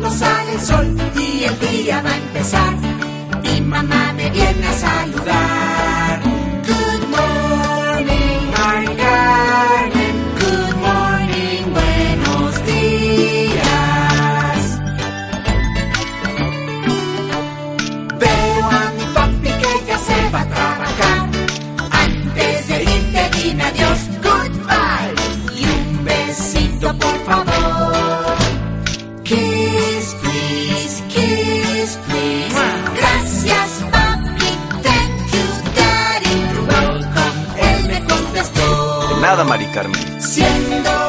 cuando sale el sol y el día va a empezar. Mi mamá me viene a saludar. Good morning, my darling. Good morning, buenos días. Veo a mi papi que ya se va a trabajar. Antes de irte dime adiós, goodbye. Y un besito por favor. Kiss, please, kiss, please. Gracias, papi, thank you, daddy. You're welcome, él me contestó. De nada, Mari Carmen. Siendo